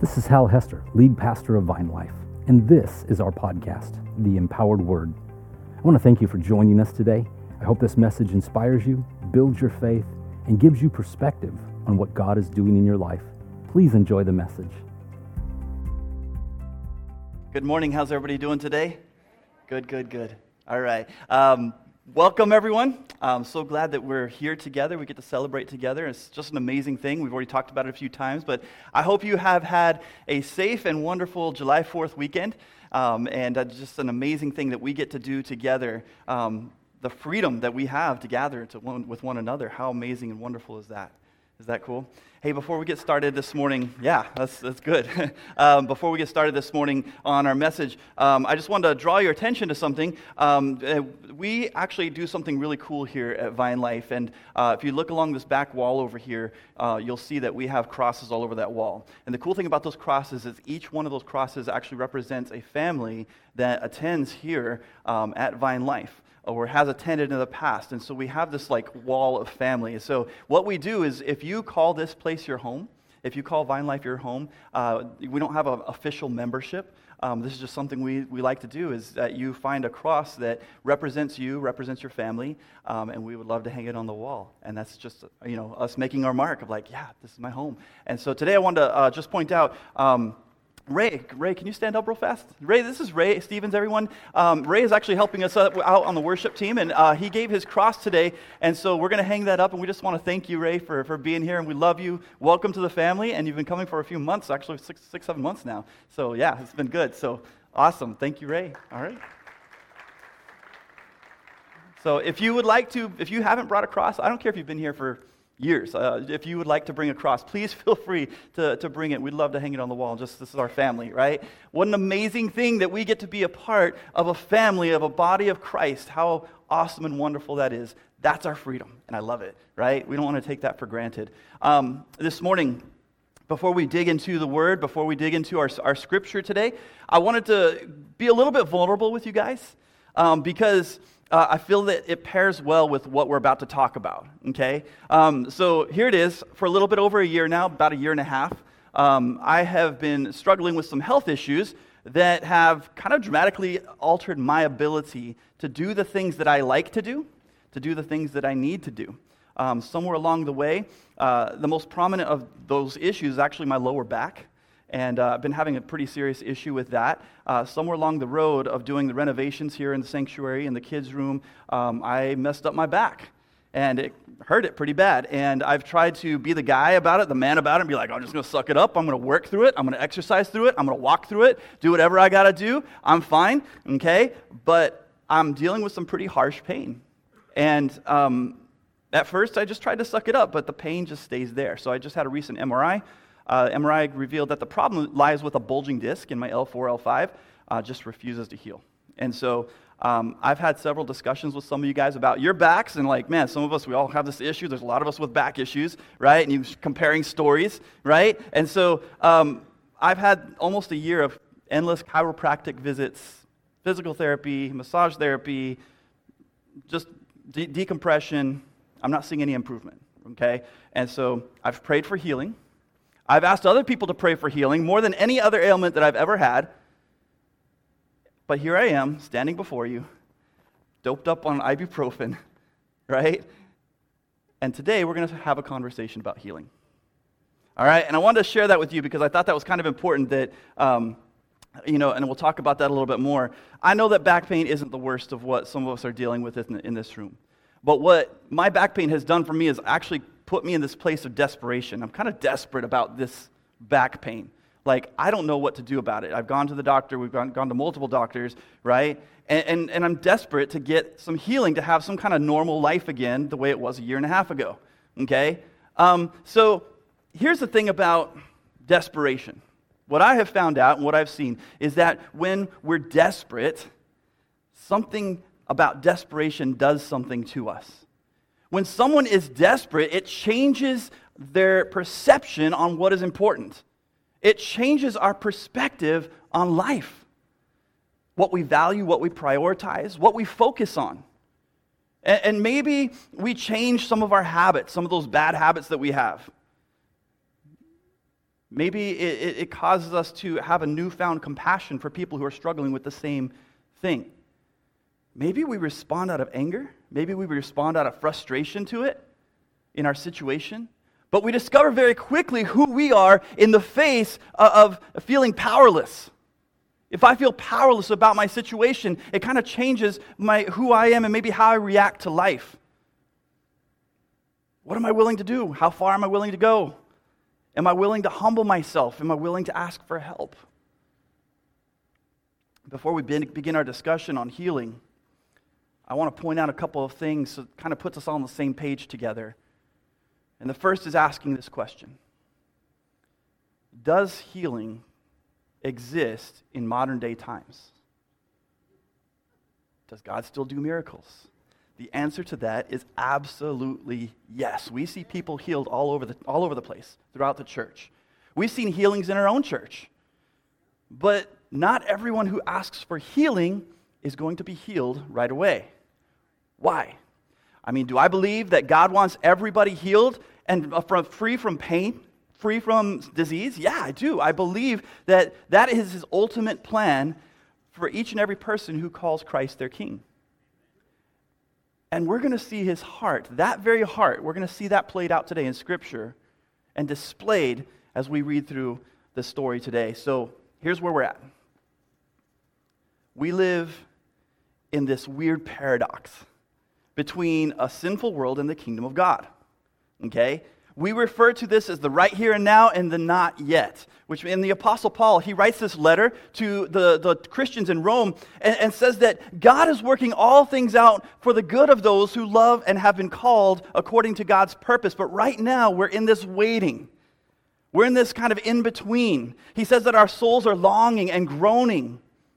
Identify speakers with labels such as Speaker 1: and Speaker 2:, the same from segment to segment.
Speaker 1: This is Hal Hester, lead pastor of Vine Life, and this is our podcast, The Empowered Word. I want to thank you for joining us today. I hope this message inspires you, builds your faith, and gives you perspective on what God is doing in your life. Please enjoy the message.
Speaker 2: Good morning. How's everybody doing today? Good. All right. Welcome, everyone. I'm so glad that we're here together. We get to celebrate together. It's just an amazing thing. We've already talked about it a few times, but I hope you have had a safe and wonderful July 4th weekend, and just an amazing thing that we get to do together. The freedom that we have to gather with one another. How amazing and wonderful is that? Is that cool? Hey, before we get started this morning, that's good. Before we get started this morning on our message, I just wanted to draw your attention to something. We actually do something really cool here at Vine Life, and if you look along this back wall over here, you'll see that we have crosses all over that wall. And the cool thing about those crosses is each one of those crosses actually represents a family that attends here at Vine Life, or has attended in the past. And so we have this wall of family. So what we do is, if you call this place your home, if you call Vine Life your home, we don't have an official membership. This is just something we like to do, is that you find a cross that represents you, represents your family, and we would love to hang it on the wall. And that's just, us making our mark of this is my home. And so today I wanted to just point out, Ray, can you stand up real fast? Ray, this is Ray Stevens, everyone. Ray is actually helping us out on the worship team, and he gave his cross today, and so we're going to hang that up, and we just want to thank you, Ray, for being here, and we love you. Welcome to the family, and you've been coming for a few months, actually 6-7 months now. So yeah, it's been good. So awesome. Thank you, Ray. All right. So if you haven't brought a cross, I don't care if you've been here for years. If you would like to bring a cross, please feel free to bring it. We'd love to hang it on the wall. This is our family, right? What an amazing thing that we get to be a part of a family, of a body of Christ. How awesome and wonderful that is. That's our freedom, and I love it, right? We don't want to take that for granted. This morning, before we dig into the Word, before we dig into our scripture today, I wanted to be a little bit vulnerable with you guys, because I feel that it pairs well with what we're about to talk about, okay? So here it is. For a little bit over a year now, about a year and a half, I have been struggling with some health issues that have kind of dramatically altered my ability to do the things that I like to do the things that I need to do. Somewhere along the way, the most prominent of those issues is actually my lower back. And I've been having a pretty serious issue with that. Somewhere along the road of doing the renovations here in the sanctuary, in the kids' room, I messed up my back. And it hurt it pretty bad. And I've tried to be the guy about it, the man about it, and be like, I'm just going to suck it up. I'm going to work through it. I'm going to exercise through it. I'm going to walk through it. Do whatever I got to do. I'm fine, okay? But I'm dealing with some pretty harsh pain. And at first, I just tried to suck it up, but the pain just stays there. So I just had a recent MRI. MRI revealed that the problem lies with a bulging disc in my L4, L5, just refuses to heal. And so I've had several discussions with some of you guys about your backs, and some of us, we all have this issue. There's a lot of us with back issues, right? And you're comparing stories, right? And so I've had almost a year of endless chiropractic visits, physical therapy, massage therapy, just decompression. I'm not seeing any improvement, okay? And so I've prayed for healing. I've asked other people to pray for healing more than any other ailment that I've ever had. But here I am, standing before you, doped up on ibuprofen, right? And today we're going to have a conversation about healing. All right? And I wanted to share that with you because I thought that was kind of important that, and we'll talk about that a little bit more. I know that back pain isn't the worst of what some of us are dealing with in this room. But what my back pain has done for me is actually put me in this place of desperation. I'm kind of desperate about this back pain. I don't know what to do about it. I've gone to the doctor. We've gone to multiple doctors, right? And I'm desperate to get some healing, to have some kind of normal life again, the way it was a year and a half ago, okay? So here's the thing about desperation. What I have found out and what I've seen is that when we're desperate, something about desperation does something to us. When someone is desperate, it changes their perception on what is important. It changes our perspective on life, what we value, what we prioritize, what we focus on. And maybe we change some of our habits, some of those bad habits that we have. Maybe it causes us to have a newfound compassion for people who are struggling with the same thing. Maybe we respond out of anger. Maybe we respond out of frustration to it in our situation. But we discover very quickly who we are in the face of feeling powerless. If I feel powerless about my situation, it kind of changes who I am and maybe how I react to life. What am I willing to do? How far am I willing to go? Am I willing to humble myself? Am I willing to ask for help? Before we begin our discussion on healing, I want to point out a couple of things that kind of puts us all on the same page together. And the first is asking this question: does healing exist in modern day times? Does God still do miracles? The answer to that is absolutely yes. We see people healed all over the place throughout the church. We've seen healings in our own church. But not everyone who asks for healing is going to be healed right away. Why? I mean, do I believe that God wants everybody healed and free from pain, free from disease? Yeah, I do. I believe that is his ultimate plan for each and every person who calls Christ their king. And we're going to see his heart, that very heart, we're going to see that played out today in Scripture and displayed as we read through the story today. So here's where we're at. We live in this weird paradox between a sinful world and the kingdom of God. Okay? We refer to this as the right here and now and the not yet, which in the Apostle Paul, he writes this letter to the Christians in Rome and says that God is working all things out for the good of those who love and have been called according to God's purpose. But right now, we're in this waiting. We're in this kind of in-between. He says that our souls are longing and groaning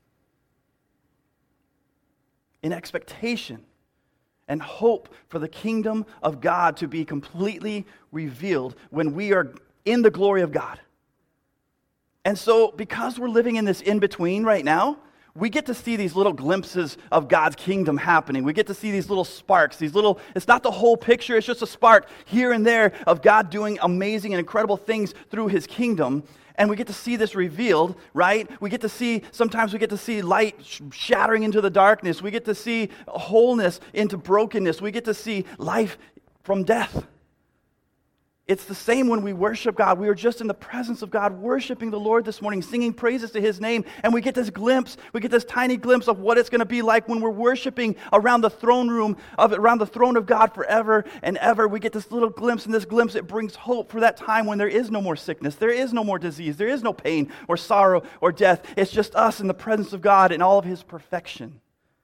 Speaker 2: in expectation and hope for the kingdom of God to be completely revealed when we are in the glory of God. And so, because we're living in this in-between right now, we get to see these little glimpses of God's kingdom happening. We get to see these little sparks, it's not the whole picture, it's just a spark here and there of God doing amazing and incredible things through his kingdom. And we get to see this revealed, right? Sometimes we get to see light shattering into the darkness. We get to see wholeness into brokenness. We get to see life from death. It's the same when we worship God. We are just in the presence of God, worshiping the Lord this morning, singing praises to his name, and we get this tiny glimpse of what it's going to be like when we're worshiping around the throne of God forever and ever. We get this little glimpse, and this glimpse, it brings hope for that time when there is no more sickness, there is no more disease, there is no pain or sorrow or death. It's just us in the presence of God in all of his perfection.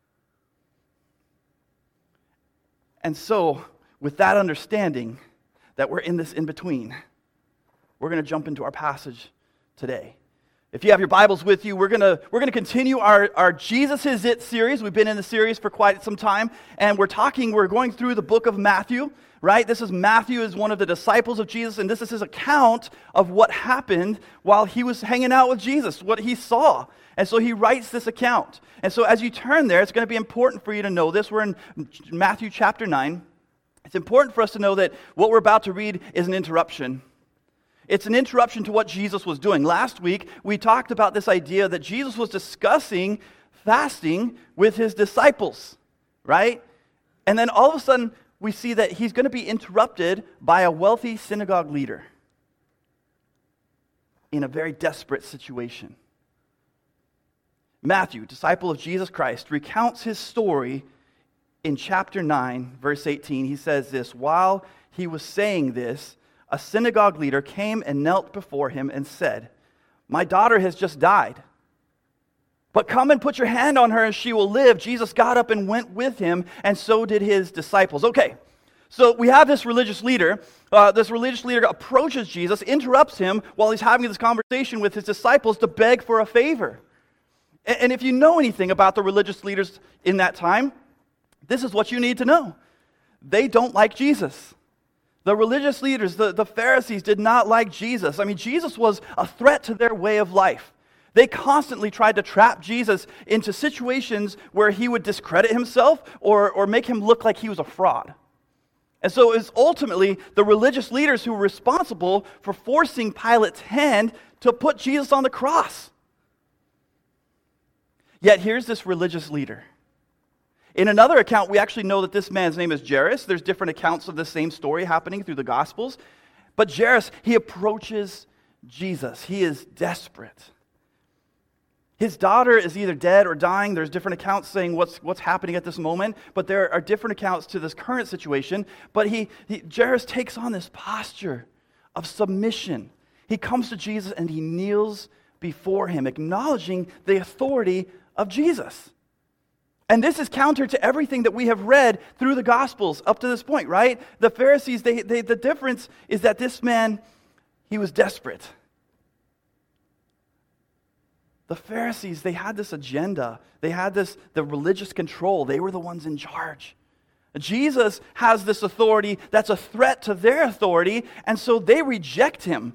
Speaker 2: And so, with that understanding, that we're in this in-between, we're going to jump into our passage today. If you have your Bibles with you, we're going to continue our Jesus Is It series. We've been in the series for quite some time, and we're going through the book of Matthew, right? Matthew is one of the disciples of Jesus, and this is his account of what happened while he was hanging out with Jesus, what he saw. And so he writes this account. And so as you turn there, it's going to be important for you to know this. We're in Matthew chapter 9. It's important for us to know that what we're about to read is an interruption. It's an interruption to what Jesus was doing. Last week, we talked about this idea that Jesus was discussing fasting with his disciples, right? And then all of a sudden, we see that he's going to be interrupted by a wealthy synagogue leader in a very desperate situation. Matthew, disciple of Jesus Christ, recounts his story in chapter 9, verse 18. He says this: while he was saying this, a synagogue leader came and knelt before him and said, "My daughter has just died, but come and put your hand on her and she will live." Jesus got up and went with him, and so did his disciples. Okay, so we have this religious leader. This religious leader approaches Jesus, interrupts him while he's having this conversation with his disciples to beg for a favor. And if you know anything about the religious leaders in that time, this is what you need to know. They don't like Jesus. The religious leaders, the Pharisees, did not like Jesus. I mean, Jesus was a threat to their way of life. They constantly tried to trap Jesus into situations where he would discredit himself or make him look like he was a fraud. And so it was ultimately the religious leaders who were responsible for forcing Pilate's hand to put Jesus on the cross. Yet here's this religious leader. In another account, we actually know that this man's name is Jairus. There's different accounts of the same story happening through the Gospels. But Jairus, he approaches Jesus. He is desperate. His daughter is either dead or dying. There's different accounts saying what's happening at this moment, but there are different accounts to this current situation. But Jairus takes on this posture of submission. He comes to Jesus and he kneels before him, acknowledging the authority of Jesus. And this is counter to everything that we have read through the Gospels up to this point, right? The Pharisees, the difference is that this man, he was desperate. The Pharisees, they had this agenda. They had the religious control. They were the ones in charge. Jesus has this authority that's a threat to their authority, and so they reject him.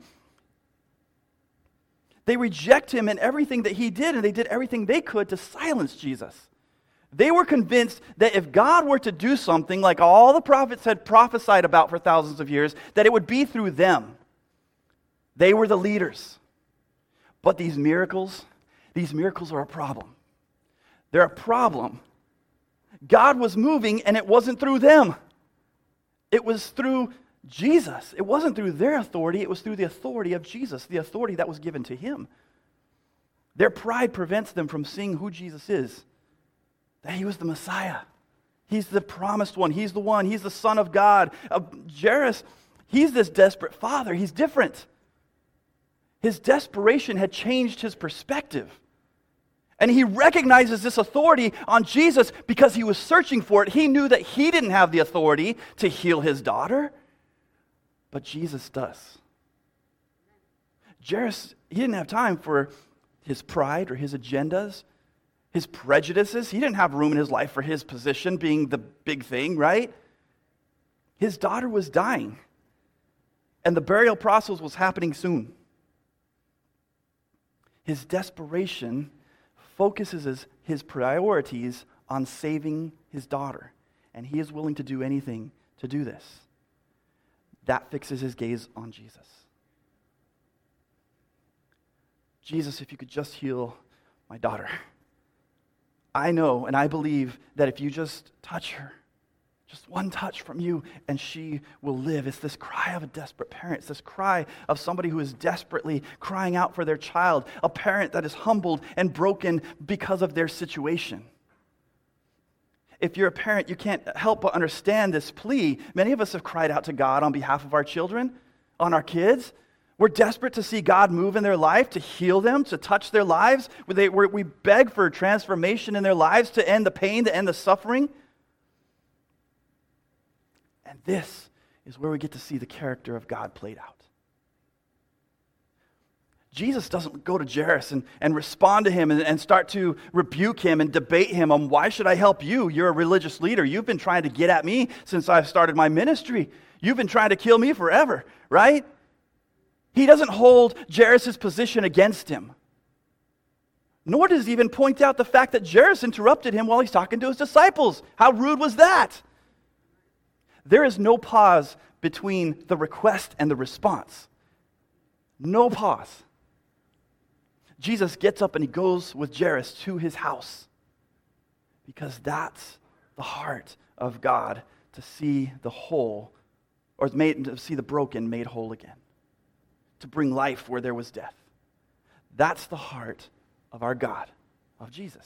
Speaker 2: They reject him in everything that he did, and they did everything they could to silence Jesus. They were convinced that if God were to do something like all the prophets had prophesied about for thousands of years, that it would be through them. They were the leaders. But these miracles are a problem. They're a problem. God was moving, and it wasn't through them. It was through Jesus. It wasn't through their authority. It was through the authority of Jesus, the authority that was given to him. Their pride prevents them from seeing who Jesus is, that he was the Messiah. He's the promised one. He's the one. He's the Son of God. Jairus, he's this desperate father. He's different. His desperation had changed his perspective. And he recognizes this authority on Jesus because he was searching for it. He knew that he didn't have the authority to heal his daughter, but Jesus does. Jairus, he didn't have time for his pride or his agendas, his prejudices. He didn't have room in his life for his position being the big thing, right? His daughter was dying, and the burial process was happening soon. His desperation focuses his priorities on saving his daughter, and he is willing to do anything to do this. That fixes his gaze on Jesus. Jesus, if you could just heal my daughter. I know and I believe that if you just touch her, just one touch from you, and she will live. It's this cry of a desperate parent. It's this cry of somebody who is desperately crying out for their child, a parent that is humbled and broken because of their situation. If you're a parent, you can't help but understand this plea. Many of us have cried out to God on behalf of our children, on our kids. We're desperate to see God move in their life, to heal them, to touch their lives. We beg for transformation in their lives, to end the pain, to end the suffering. And this is where we get to see the character of God played out. Jesus doesn't go to Jairus and respond to him and start to rebuke him and debate him on why should I help you? You're a religious leader. You've been trying to get at me since I've started my ministry. You've been trying to kill me forever, right? He doesn't hold Jairus' position against him. Nor does he even point out the fact that Jairus interrupted him while he's talking to his disciples. How rude was that? There is no pause between the request and the response. No pause. Jesus gets up and he goes with Jairus to his house because that's the heart of God, to see the whole, or to see the broken made whole again, to bring life where there was death. That's the heart of our God, of Jesus.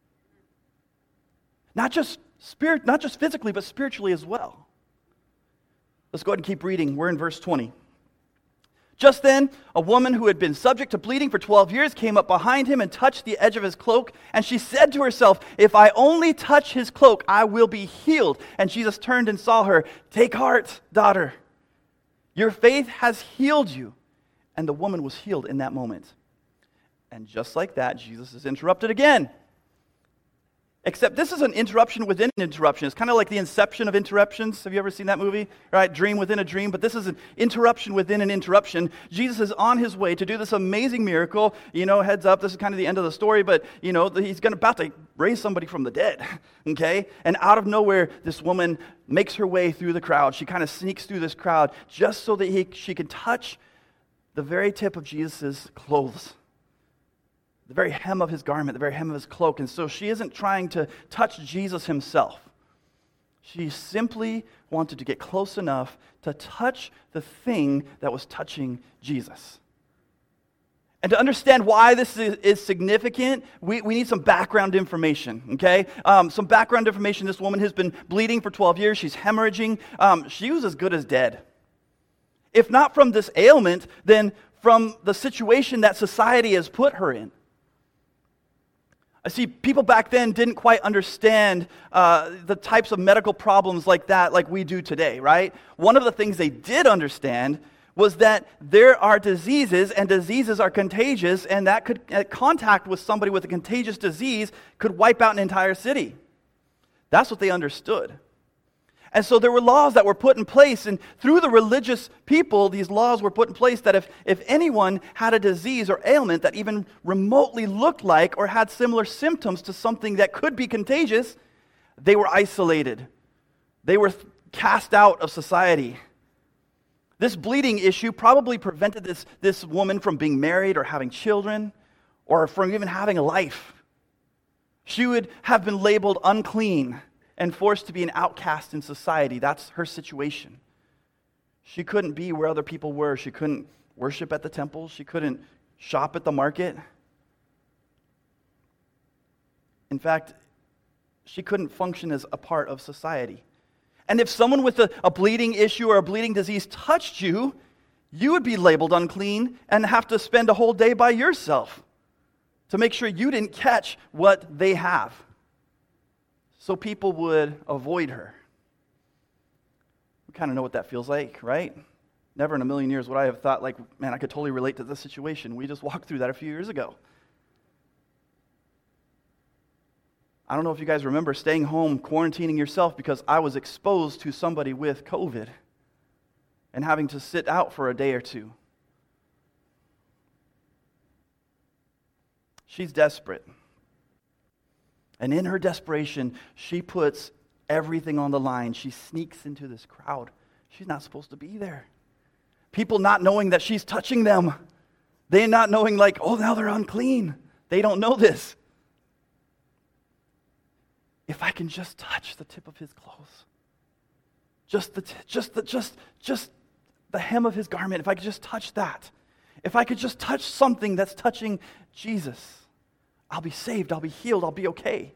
Speaker 2: Not just physically, but spiritually as well. Let's go ahead and keep reading. We're in verse 20. Just then, a woman who had been subject to bleeding for 12 years came up behind him and touched the edge of his cloak. And she said to herself, "If I only touch his cloak, I will be healed." And Jesus turned and saw her. "Take heart, daughter. Your faith has healed you." And the woman was healed in that moment. And just like that, Jesus is interrupted again. Except this is an interruption within an interruption. It's kind of like the inception of interruptions. Have you ever seen that movie? Right? Dream within a dream. But this is an interruption within an interruption. Jesus is on his way to do this amazing miracle. Heads up, this is kind of the end of the story, but, he's about to raise somebody from the dead. Okay? And out of nowhere, this woman makes her way through the crowd. She kind of sneaks through this crowd just so that she can touch the very tip of Jesus' clothes. The very hem of his garment, the very hem of his cloak. And so she isn't trying to touch Jesus himself. She simply wanted to get close enough to touch the thing that was touching Jesus. And to understand why this is significant, we need some background information, okay? Some background information. This woman has been bleeding for 12 years. She's hemorrhaging. She was as good as dead. If not from this ailment, then from the situation that society has put her in. I see people back then didn't quite understand the types of medical problems like that like we do today, right? One of the things they did understand was that there are diseases, and diseases are contagious, and that contact with somebody with a contagious disease could wipe out an entire city. That's what they understood. And so there were laws that were put in place, and through the religious people, these laws were put in place that if anyone had a disease or ailment that even remotely looked like or had similar symptoms to something that could be contagious, they were isolated. They were cast out of society. This bleeding issue probably prevented this woman from being married or having children or from even having a life. She would have been labeled unclean and forced to be an outcast in society. That's her situation. She couldn't be where other people were. She couldn't worship at the temple. She couldn't shop at the market. In fact, she couldn't function as a part of society. And if someone with a bleeding issue or a bleeding disease touched you, you would be labeled unclean and have to spend a whole day by yourself to make sure you didn't catch what they have. So people would avoid her. We kind of know what that feels like, right? Never in a million years would I have thought, man, I could totally relate to this situation. We just walked through that a few years ago. I don't know if you guys remember staying home, quarantining yourself because I was exposed to somebody with COVID and having to sit out for a day or two. She's desperate. And in her desperation, she puts everything on the line. She sneaks into this crowd. She's not supposed to be there. People not knowing that she's touching them. They not knowing now they're unclean. They don't know this. If I can just touch the tip of his clothes, just the hem of his garment, if I could just touch that, if I could just touch something that's touching Jesus, I'll be saved, I'll be healed, I'll be okay.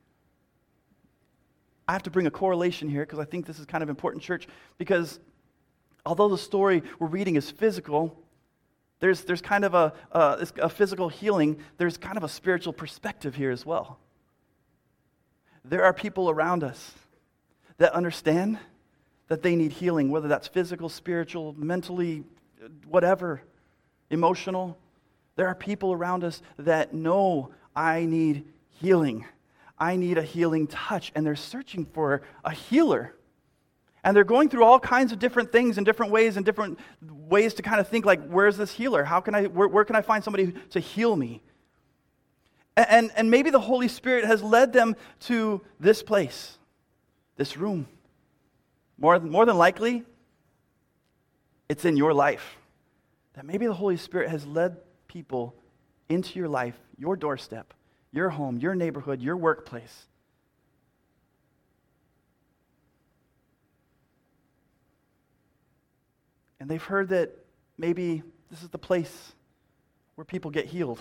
Speaker 2: I have to bring a correlation here because I think this is kind of important, church, because although the story we're reading is physical, there's kind of a physical healing, there's kind of a spiritual perspective here as well. There are people around us that understand that they need healing, whether that's physical, spiritual, mentally, whatever, emotional. There are people around us that know I need healing. I need a healing touch. And they're searching for a healer. And they're going through all kinds of different things in different ways to kind of think where's this healer? Where can I find somebody to heal me? And maybe the Holy Spirit has led them to this place, this room. More than likely, it's in your life. That maybe the Holy Spirit has led people into your life, your doorstep, your home, your neighborhood, your workplace. And they've heard that maybe this is the place where people get healed.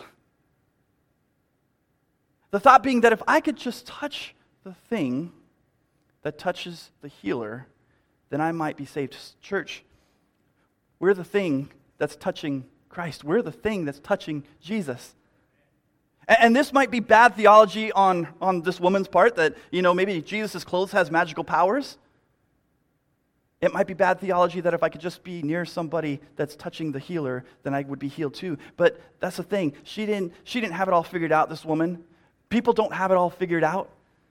Speaker 2: The thought being that if I could just touch the thing that touches the healer, then I might be saved. Church, we're the thing that's touching Christ. We're the thing that's touching Jesus. And this might be bad theology on this woman's part, that, maybe Jesus' clothes has magical powers. It might be bad theology that if I could just be near somebody that's touching the healer, then I would be healed too. But that's the thing. She didn't have it all figured out, this woman. People don't have it all figured out.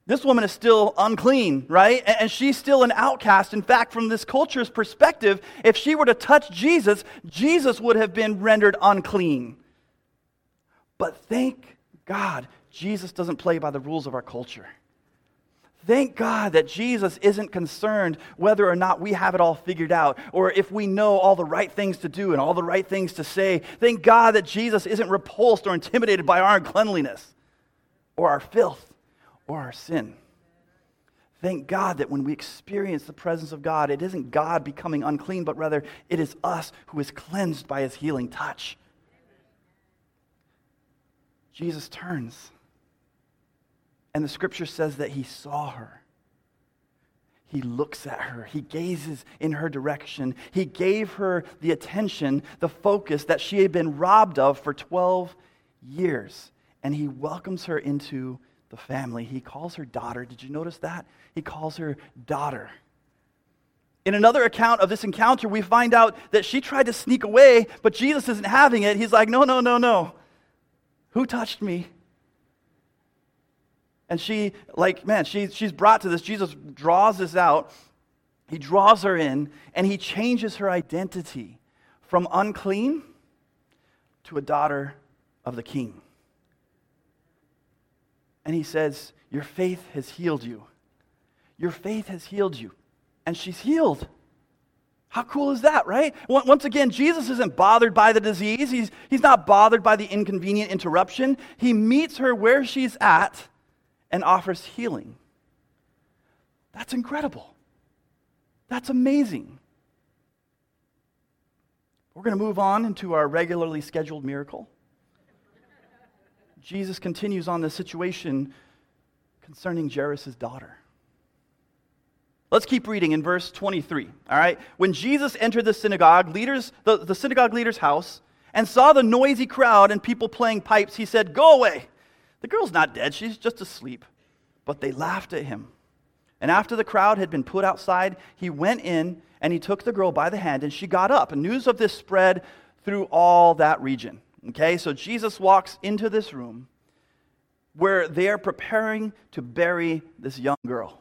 Speaker 2: This woman is still unclean, right? And she's still an outcast. In fact, from this culture's perspective, if she were to touch Jesus, Jesus would have been rendered unclean. But thank God, Jesus doesn't play by the rules of our culture. Thank God that Jesus isn't concerned whether or not we have it all figured out or if we know all the right things to do and all the right things to say. Thank God that Jesus isn't repulsed or intimidated by our uncleanliness or our filth or our sin. Thank God that when we experience the presence of God, it isn't God becoming unclean, but rather it is us who is cleansed by his healing touch. Jesus turns, and the scripture says that he saw her. He looks at her. He gazes in her direction. He gave her the attention, the focus that she had been robbed of for 12 years. And he welcomes her into the family. He calls her daughter. Did you notice that? He calls her daughter. In another account of this encounter, we find out that she tried to sneak away, but Jesus isn't having it. He's like, no, no, no, no. Who touched me? And she's brought to this. Jesus draws this out. He draws her in, and he changes her identity from unclean to a daughter of the King. And he says, your faith has healed you. Your faith has healed you. And she's healed. How cool is that, right? Once again, Jesus isn't bothered by the disease. He's not bothered by the inconvenient interruption. He meets her where she's at and offers healing. That's incredible. That's amazing. We're going to move on into our regularly scheduled miracle. Jesus continues on this situation concerning Jairus' daughter. Let's keep reading in verse 23, all right? When Jesus entered the synagogue the synagogue leader's house and saw the noisy crowd and people playing pipes, he said, "Go away. The girl's not dead, she's just asleep." But they laughed at him. And after the crowd had been put outside, he went in and he took the girl by the hand and she got up. And news of this spread through all that region. Okay, so Jesus walks into this room where they are preparing to bury this young girl.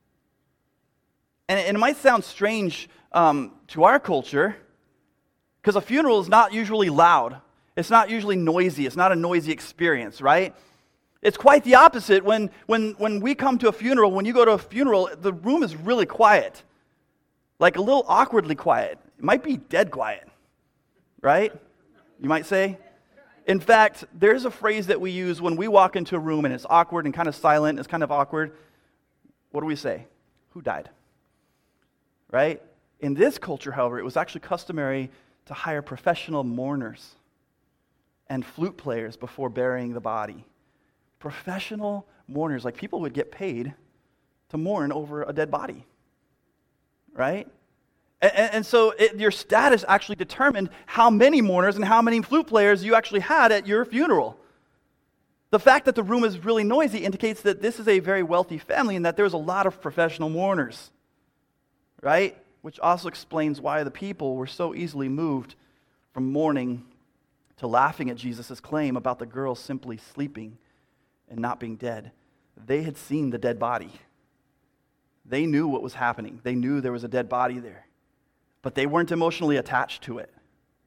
Speaker 2: And it might sound strange to our culture because a funeral is not usually loud. It's not usually noisy. It's not a noisy experience, right? It's quite the opposite. When we come to a funeral, when you go to a funeral, the room is really quiet. Like a little awkwardly quiet. It might be dead quiet, right? You might say. In fact, there's a phrase that we use when we walk into a room and it's awkward and kind of silent, it's kind of awkward. What do we say? Who died? Right? In this culture, however, it was actually customary to hire professional mourners and flute players before burying the body. Professional mourners, like people would get paid to mourn over a dead body. Right? And so your status actually determined how many mourners and how many flute players you actually had at your funeral. The fact that the room is really noisy indicates that this is a very wealthy family and that there's a lot of professional mourners, right? Which also explains why the people were so easily moved from mourning to laughing at Jesus' claim about the girl simply sleeping and not being dead. They had seen the dead body. They knew what was happening. They knew there was a dead body there. But they weren't emotionally attached to it.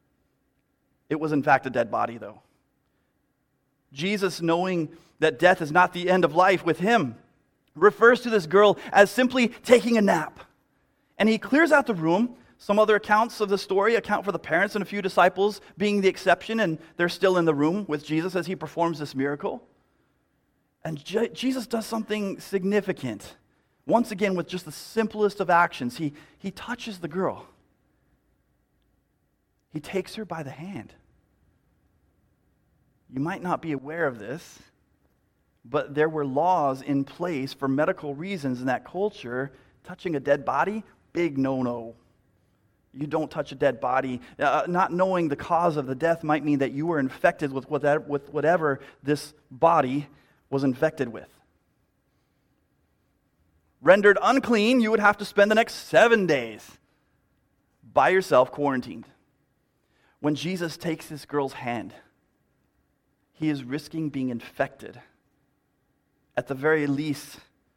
Speaker 2: It was in fact a dead body, though. Jesus, knowing that death is not the end of life with him, refers to this girl as simply taking a nap. And he clears out the room. Some other accounts of the story account for the parents and a few disciples being the exception, and they're still in the room with Jesus as he performs this miracle. And Jesus does something significant. Once again, with just the simplest of actions, he touches the girl. He takes her by the hand. You might not be aware of this, but there were laws in place for medical reasons in that culture. Touching a dead body, big no-no. You don't touch a dead body. Not knowing the cause of the death might mean that you were infected with whatever this body was infected with. Rendered unclean, you would have to spend the next 7 days by yourself quarantined. When Jesus takes this girl's hand, he is risking being infected. At the very least,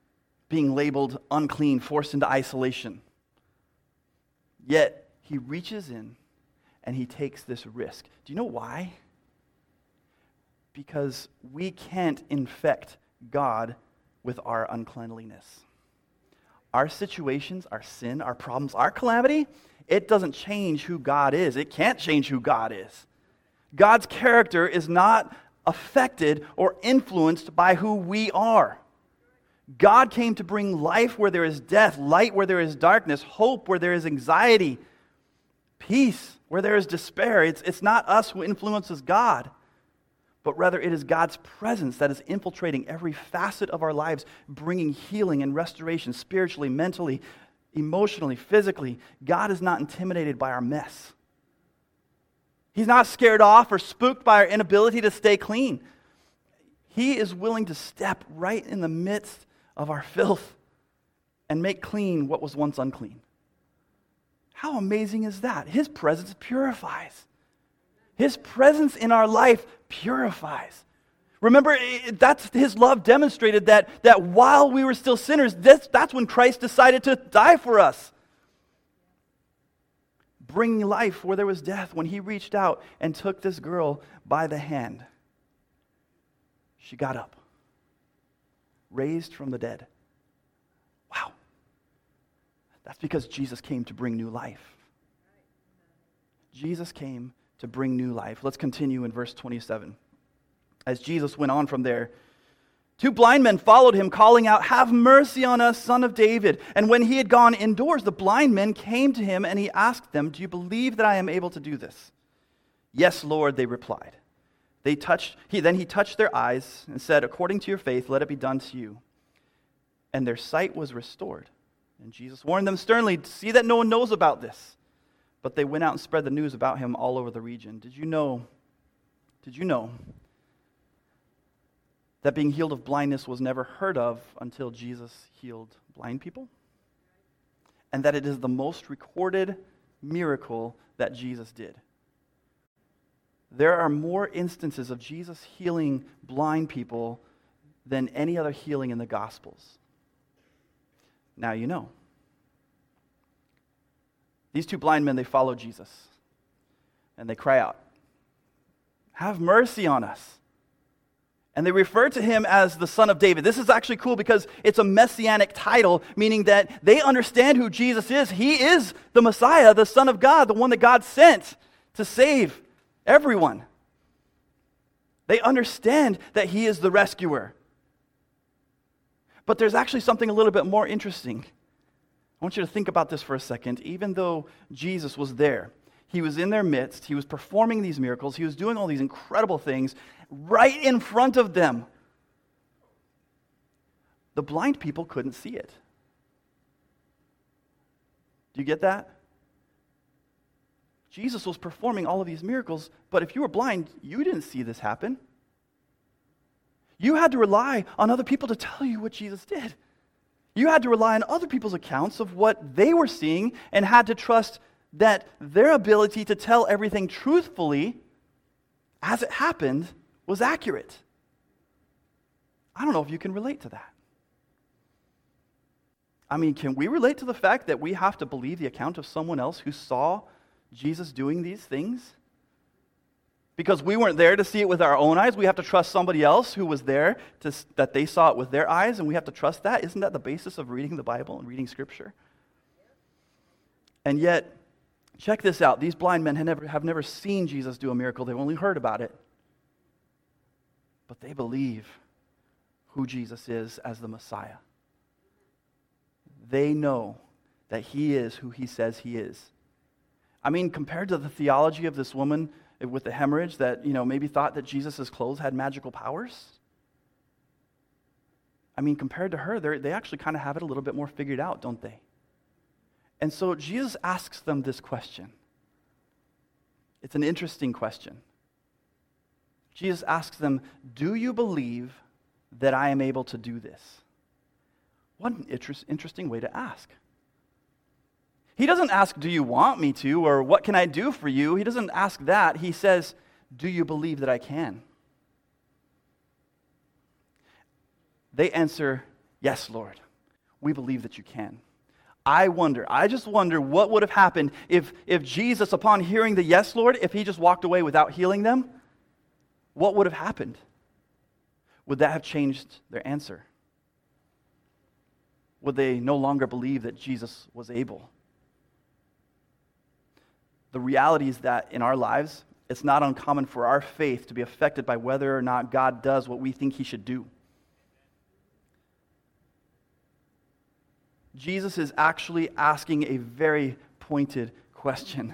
Speaker 2: being labeled unclean, forced into isolation. Yet, he reaches in and he takes this risk. Do you know why? Because we can't infect God with our uncleanliness. Our situations, our sin, our problems, our calamity, it doesn't change who God is. It can't change who God is. God's character is not affected or influenced by who we are. God came to bring life where there is death, light where there is darkness, hope where there is anxiety, peace where there is despair. It's not us who influences God, but rather it is God's presence that is infiltrating every facet of our lives, bringing healing and restoration spiritually, mentally, emotionally, physically. God is not intimidated by our mess. He's not scared off or spooked by our inability to stay clean. He is willing to step right in the midst of our filth and make clean what was once unclean. How amazing is that? His presence purifies. His presence in our life purifies. Remember, that's his love demonstrated that while we were still sinners, that's when Christ decided to die for us. Bringing life where there was death, when he reached out and took this girl by the hand. She got up, raised from the dead. Wow. That's because Jesus came to bring new life. Jesus came to bring new life. Let's continue in verse 27. As Jesus went on from there, 2 blind men followed him, calling out, "Have mercy on us, Son of David." And when he had gone indoors, the blind men came to him, and he asked them, "Do you believe that I am able to do this?" "Yes, Lord," they replied. Then he touched their eyes and said, "According to your faith, let it be done to you." And their sight was restored. And Jesus warned them sternly, "See that no one knows about this." But they went out and spread the news about him all over the region. Did you know that being healed of blindness was never heard of until Jesus healed blind people? And that it is the most recorded miracle that Jesus did. There are more instances of Jesus healing blind people than any other healing in the Gospels. Now you know. These 2 blind men, they follow Jesus. And they cry out, "Have mercy on us." And they refer to him as the Son of David. This is actually cool because it's a messianic title, meaning that they understand who Jesus is. He is the Messiah, the Son of God, the one that God sent to save everyone. They understand that he is the rescuer. But there's actually something a little bit more interesting. I want you to think about this for a second. Even though Jesus was there, he was in their midst, he was performing these miracles, he was doing all these incredible things right in front of them. The blind people couldn't see it. Do you get that? Jesus was performing all of these miracles, but if you were blind, you didn't see this happen. You had to rely on other people to tell you what Jesus did. You had to rely on other people's accounts of what they were seeing and had to trust that their ability to tell everything truthfully as it happened was accurate. I don't know if you can relate to that. I mean, can we relate to the fact that we have to believe the account of someone else who saw Jesus doing these things? Because we weren't there to see it with our own eyes, we have to trust somebody else who was there that they saw it with their eyes, and we have to trust that. Isn't that the basis of reading the Bible and reading Scripture? And yet, check this out. These blind men have never seen Jesus do a miracle. They've only heard about it. But they believe who Jesus is as the Messiah. They know that he is who he says he is. I mean, compared to the theology of this woman with the hemorrhage that, maybe thought that Jesus' clothes had magical powers. I mean, compared to her, they actually kind of have it a little bit more figured out, don't they? And so Jesus asks them this question. It's an interesting question. Jesus asks them, "Do you believe that I am able to do this?" What an interesting way to ask. He doesn't ask, "Do you want me to?" or "What can I do for you?" He doesn't ask that. He says, "Do you believe that I can?" They answer, "Yes, Lord. we believe that you can. I just wonder what would have happened if Jesus, upon hearing the yes, Lord, if he just walked away without healing them, what would have happened? Would that have changed their answer? Would they no longer believe that Jesus was able? The reality is that in our lives, it's not uncommon for our faith to be affected by whether or not God does what we think he should do. Jesus is actually asking a very pointed question.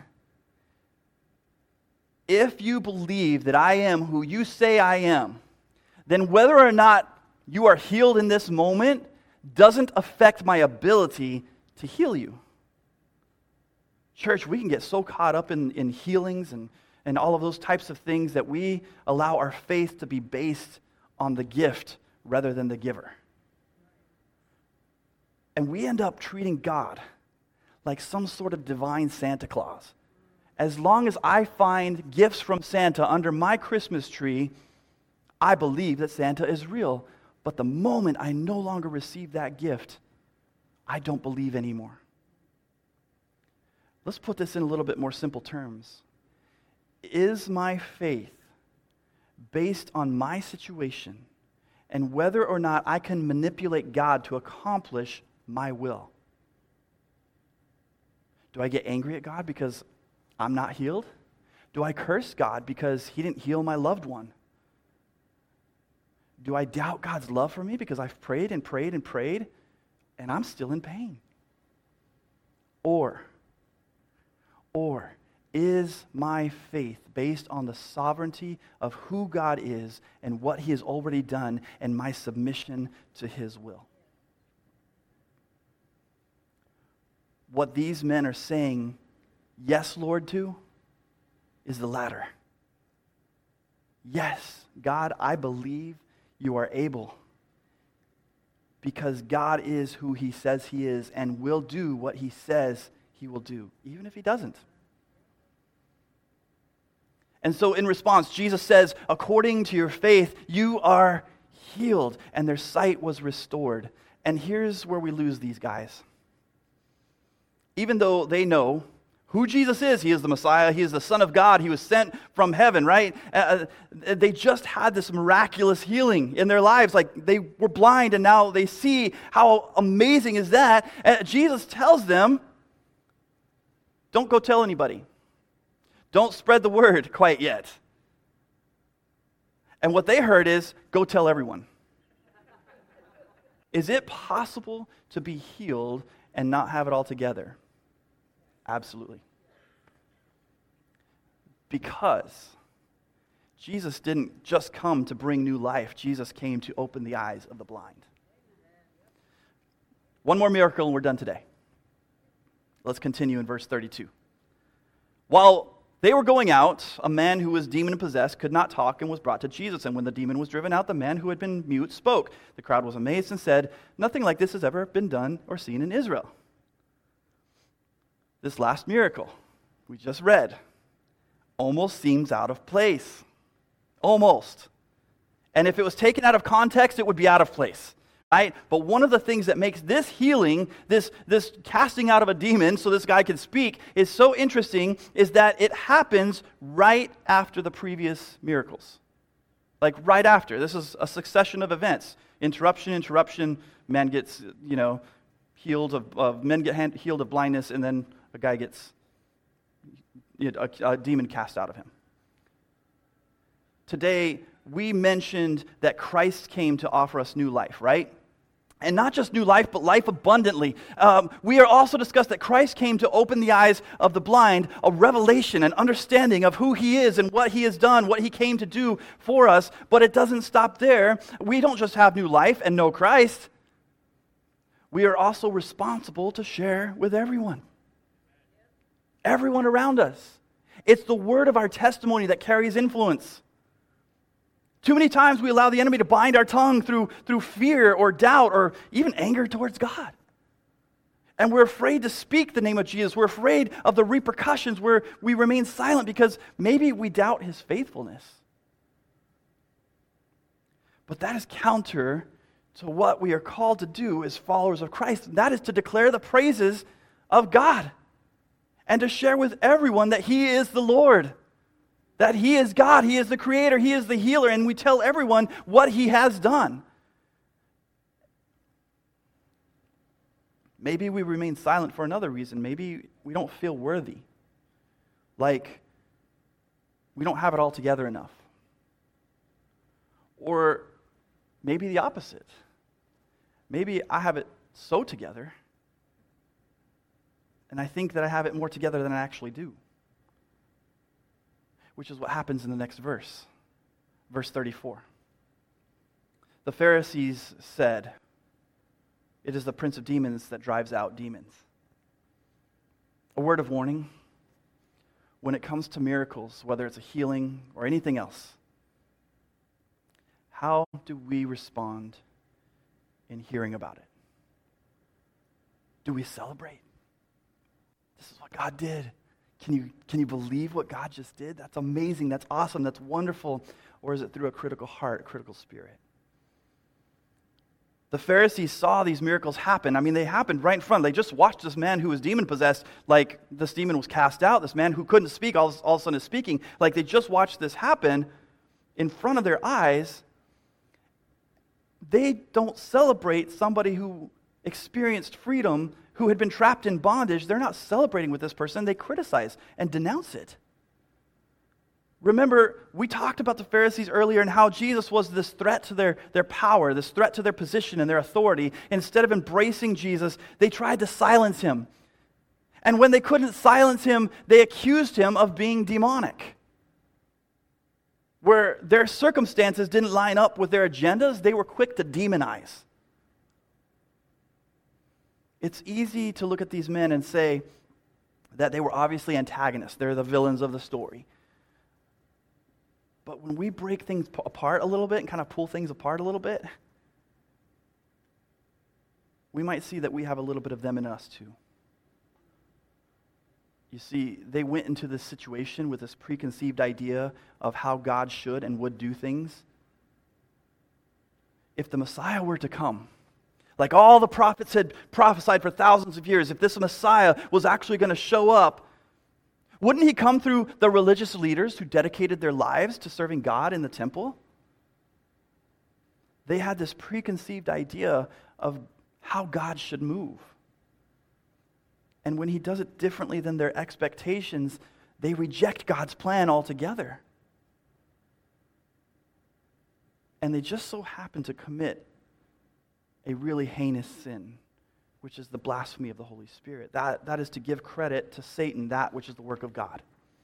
Speaker 2: If you believe that I am who you say I am, then whether or not you are healed in this moment doesn't affect my ability to heal you. Church, we can get so caught up in healings and all of those types of things that we allow our faith to be based on the gift rather than the giver. And we end up treating God like some sort of divine Santa Claus. As long as I find gifts from Santa under my Christmas tree, I believe that Santa is real. But the moment I no longer receive that gift, I don't believe anymore. Let's put this in a little bit more simple terms. Is my faith based on my situation and whether or not I can manipulate God to accomplish my will? Do I get angry at God because I'm not healed? Do I curse God because he didn't heal my loved one? Do I doubt God's love for me because I've prayed and prayed and prayed and I'm still in pain? Or is my faith based on the sovereignty of who God is and what he has already done and my submission to his will? What these men are saying, yes, Lord, to, is the latter. Yes, God, I believe you are able, because God is who he says he is and will do what he says he will do, even if he doesn't. And so in response, Jesus says, according to your faith, you are healed, and their sight was restored. And here's where we lose these guys. Even though they know who Jesus is, he is the Messiah, he is the Son of God, he was sent from heaven, right? They just had this miraculous healing in their lives. Like, they were blind and now they see. How amazing is that? Jesus tells them, don't go tell anybody. Don't spread the word quite yet. And what they heard is, go tell everyone. Is it possible to be healed and not have it all together? Absolutely. Because Jesus didn't just come to bring new life. Jesus came to open the eyes of the blind. One more miracle and we're done today. Let's continue in verse 32. While they were going out, a man who was demon-possessed could not talk and was brought to Jesus. And when the demon was driven out, the man who had been mute spoke. The crowd was amazed and said, nothing like this has ever been done or seen in Israel. This last miracle we just read almost seems out of place. Almost. And if it was taken out of context, it would be out of place. Right? But one of the things that makes this healing, this casting out of a demon so this guy can speak, is so interesting, is that it happens right after the previous miracles. Like right after. This is a succession of events. Interruption, man gets, healed of men get healed of blindness, and then a guy gets a demon cast out of him. Today, we mentioned that Christ came to offer us new life, right? And not just new life, but life abundantly. We are also discussed that Christ came to open the eyes of the blind, a revelation, an understanding of who he is and what he has done, what he came to do for us. But it doesn't stop there. We don't just have new life and know Christ. We are also responsible to share with everyone. Everyone around us. It's the word of our testimony that carries influence. Too many times we allow the enemy to bind our tongue through fear or doubt or even anger towards God. And we're afraid to speak the name of Jesus. We're afraid of the repercussions where we remain silent because maybe we doubt his faithfulness. But that is counter to what we are called to do as followers of Christ. And that is to declare the praises of God and to share with everyone that He is the Lord, that He is God, He is the Creator, He is the healer, and we tell everyone what He has done. Maybe we remain silent for another reason. Maybe we don't feel worthy, like we don't have it all together enough. Or maybe the opposite. Maybe I have it so together, and I think that I have it more together than I actually do. Which is what happens in the next verse. Verse 34. The Pharisees said, "It is the prince of demons that drives out demons." A word of warning. When it comes to miracles, whether it's a healing or anything else, how do we respond in hearing about it? Do we celebrate? This is what God did. Can you believe what God just did? That's amazing. That's awesome. That's wonderful. Or is it through a critical heart, a critical spirit? The Pharisees saw these miracles happen. I mean, they happened right in front. They just watched this man who was demon-possessed, like this demon was cast out. This man who couldn't speak all of a sudden is speaking. Like they just watched this happen in front of their eyes. They don't celebrate somebody who experienced freedom, who had been trapped in bondage. They're not celebrating with this person. They criticize and denounce it. Remember, we talked about the Pharisees earlier and how Jesus was this threat to their power, this threat to their position and their authority. Instead of embracing Jesus, they tried to silence Him. And when they couldn't silence Him, they accused Him of being demonic. Where their circumstances didn't line up with their agendas, they were quick to demonize. It's easy to look at these men and say that they were obviously antagonists. They're the villains of the story. But when we break things apart a little bit and kind of pull things apart a little bit, we might see that we have a little bit of them in us too. You see, they went into this situation with this preconceived idea of how God should and would do things. If the Messiah were to come, like all the prophets had prophesied for thousands of years, if this Messiah was actually going to show up, wouldn't He come through the religious leaders who dedicated their lives to serving God in the temple? They had this preconceived idea of how God should move. And when He does it differently than their expectations, they reject God's plan altogether. And they just so happen to commit a really heinous sin, which is the blasphemy of the Holy Spirit. That is to give credit to Satan, that which is the work of God.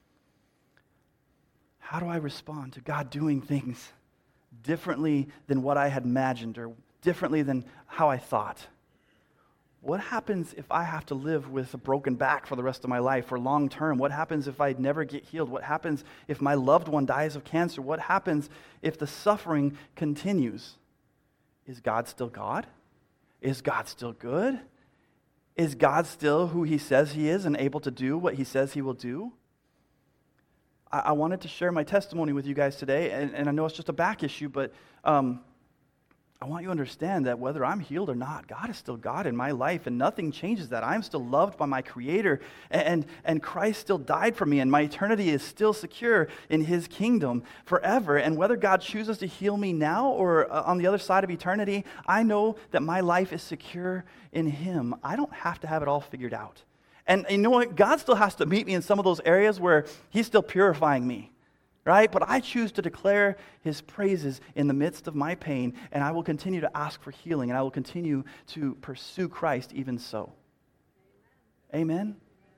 Speaker 2: How do I respond to God doing things differently than what I had imagined or differently than how I thought? What happens if I have to live with a broken back for the rest of my life or long term? What happens if I never get healed? What happens if my loved one dies of cancer? What happens if the suffering continues? Is God still God? Is God still good? Is God still who He says He is and able to do what He says He will do? I wanted to share my testimony with you guys today, and I know it's just a back issue, but I want you to understand that whether I'm healed or not, God is still God in my life, and nothing changes that. I'm still loved by my Creator, and Christ still died for me, and my eternity is still secure in His kingdom forever. And whether God chooses to heal me now or on the other side of eternity, I know that my life is secure in Him. I don't have to have it all figured out. And you know what? God still has to meet me in some of those areas where He's still purifying me. Right? But I choose to declare His praises in the midst of my pain, and I will continue to ask for healing, and I will continue to pursue Christ even so. Amen?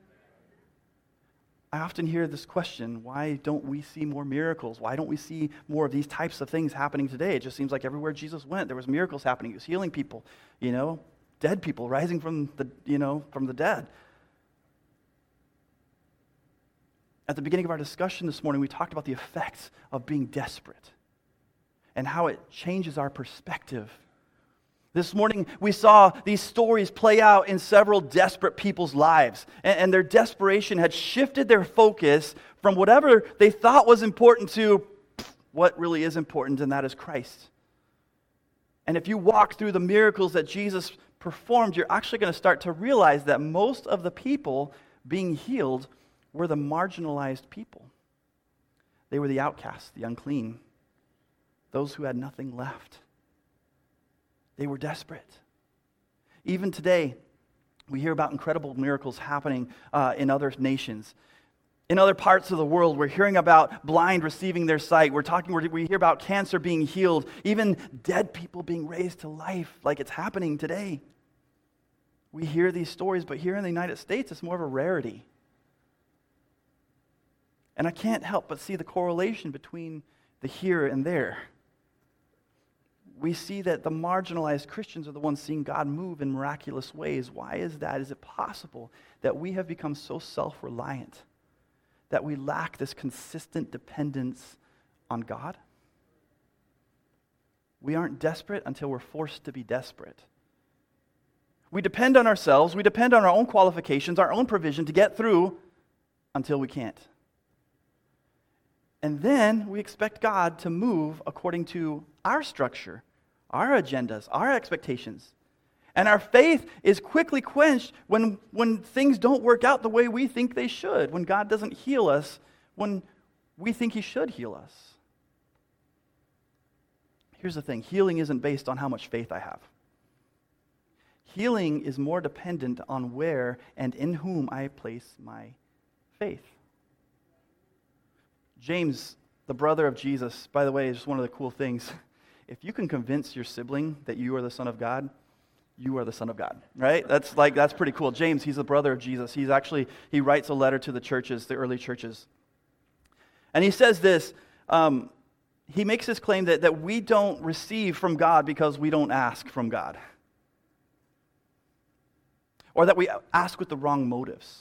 Speaker 2: I often hear this question, why don't we see more miracles? Why don't we see more of these types of things happening today? It just seems like everywhere Jesus went, there was miracles happening. He was healing people, dead people rising from the dead. At the beginning of our discussion this morning, we talked about the effects of being desperate and how it changes our perspective. This morning, we saw these stories play out in several desperate people's lives, and their desperation had shifted their focus from whatever they thought was important to what really is important, and that is Christ. And if you walk through the miracles that Jesus performed, you're actually going to start to realize that most of the people being healed were the marginalized people. They were the outcasts, the unclean, those who had nothing left. They were desperate. Even today, we hear about incredible miracles happening in other nations. In other parts of the world, we're hearing about blind receiving their sight. We hear about cancer being healed, even dead people being raised to life, like it's happening today. We hear these stories, but here in the United States, it's more of a rarity. And I can't help but see the correlation between the here and there. We see that the marginalized Christians are the ones seeing God move in miraculous ways. Why is that? Is it possible that we have become so self-reliant that we lack this consistent dependence on God? We aren't desperate until we're forced to be desperate. We depend on ourselves, we depend on our own qualifications, our own provision to get through until we can't. And then we expect God to move according to our structure, our agendas, our expectations. And our faith is quickly quenched when things don't work out the way we think they should, when God doesn't heal us, when we think He should heal us. Here's the thing, healing isn't based on how much faith I have. Healing is more dependent on where and in whom I place my faith. James, the brother of Jesus, by the way, is just one of the cool things. If you can convince your sibling that you are the Son of God, you are the Son of God, right? That's pretty cool. James, he's the brother of Jesus. He writes a letter to the churches, the early churches. And he says this, he makes this claim that we don't receive from God because we don't ask from God. Or that we ask with the wrong motives.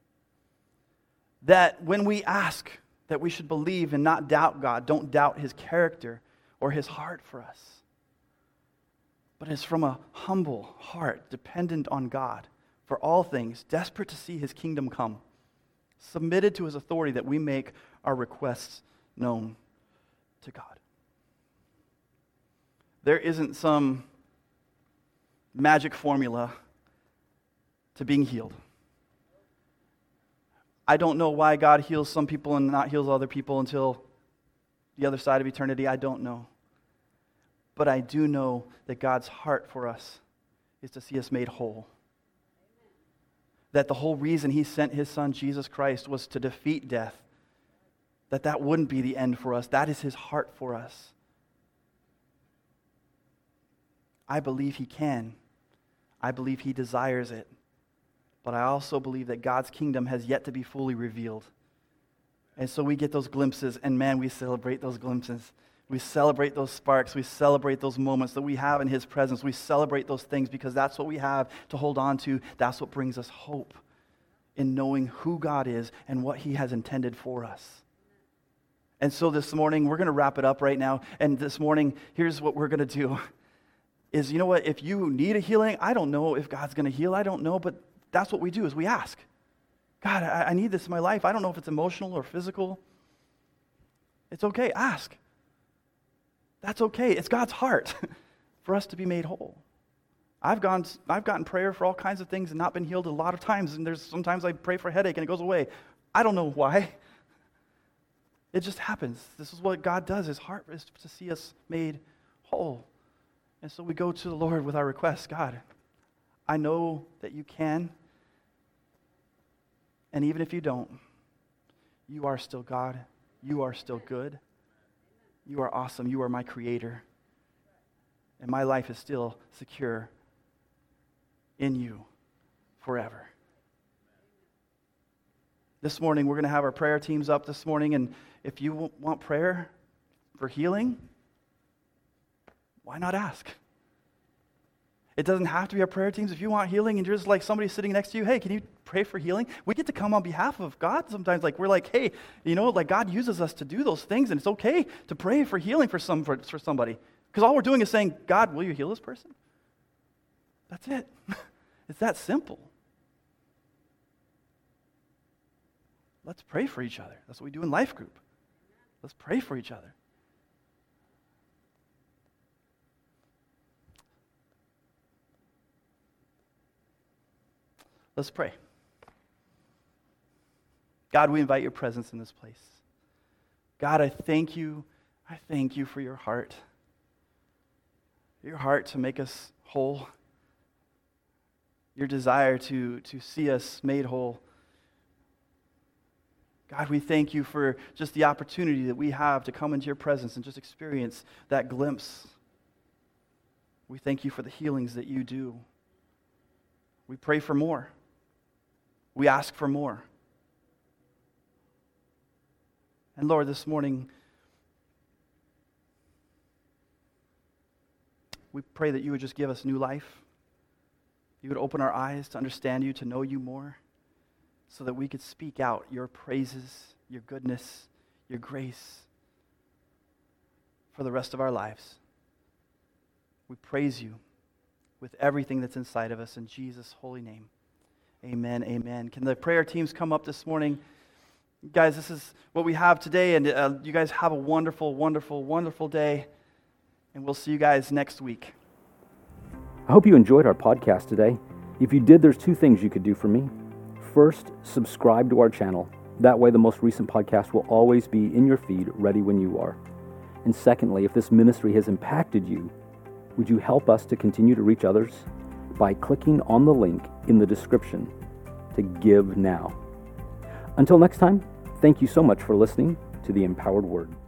Speaker 2: That when we ask, that we should believe and not doubt God, don't doubt His character or His heart for us. But it's from a humble heart, dependent on God for all things, desperate to see His kingdom come, submitted to His authority that we make our requests known to God. There isn't some magic formula to being healed. I don't know why God heals some people and not heals other people until the other side of eternity. I don't know. But I do know that God's heart for us is to see us made whole. That the whole reason He sent His Son, Jesus Christ, was to defeat death. That wouldn't be the end for us. That is His heart for us. I believe He can. I believe He desires it. But I also believe that God's kingdom has yet to be fully revealed. And so we get those glimpses, and man, we celebrate those glimpses. We celebrate those sparks. We celebrate those moments that we have in His presence. We celebrate those things because that's what we have to hold on to. That's what brings us hope in knowing who God is and what He has intended for us. And so this morning, we're going to wrap it up right now. And this morning, here's what we're going to do. Is, you know what, if you need a healing, I don't know if God's going to heal. I don't know, but that's what we do, is we ask. God, I need this in my life. I don't know if it's emotional or physical. It's okay, ask. That's okay. It's God's heart for us to be made whole. I've gotten prayer for all kinds of things and not been healed a lot of times, and sometimes I pray for a headache and it goes away. I don't know why. It just happens. This is what God does. His heart is to see us made whole. And so we go to the Lord with our requests. God, I know that you can. And even if you don't, you are still God. You are still good. You are awesome. You are my creator. And my life is still secure in you forever. This morning, we're going to have our prayer teams up this morning. And if you want prayer for healing, why not ask? It doesn't have to be our prayer teams. If you want healing and you're just like somebody sitting next to you, hey, can you pray for healing? We get to come on behalf of God sometimes. Like we're like, hey, God uses us to do those things, and it's okay to pray for healing for somebody. Because all we're doing is saying, God, will you heal this person? That's it. It's that simple. Let's pray for each other. That's what we do in life group. Let's pray for each other. Let's pray. God, we invite your presence in this place. God, I thank you. I thank you for your heart. Your heart to make us whole. Your desire to see us made whole. God, we thank you for just the opportunity that we have to come into your presence and just experience that glimpse. We thank you for the healings that you do. We pray for more. We ask for more. And Lord, this morning, we pray that you would just give us new life. You would open our eyes to understand you, to know you more, so that we could speak out your praises, your goodness, your grace for the rest of our lives. We praise you with everything that's inside of us in Jesus' holy name. Amen, amen. Can the prayer teams come up this morning? Guys, this is what we have today, and you guys have a wonderful, wonderful, wonderful day, and we'll see you guys next week.
Speaker 1: I hope you enjoyed our podcast today. If you did, there's 2 things you could do for me. First, subscribe to our channel. That way the most recent podcast will always be in your feed, ready when you are. And secondly, if this ministry has impacted you, would you help us to continue to reach others by clicking on the link in the description to give now? Until next time, thank you so much for listening to The Empowered Word.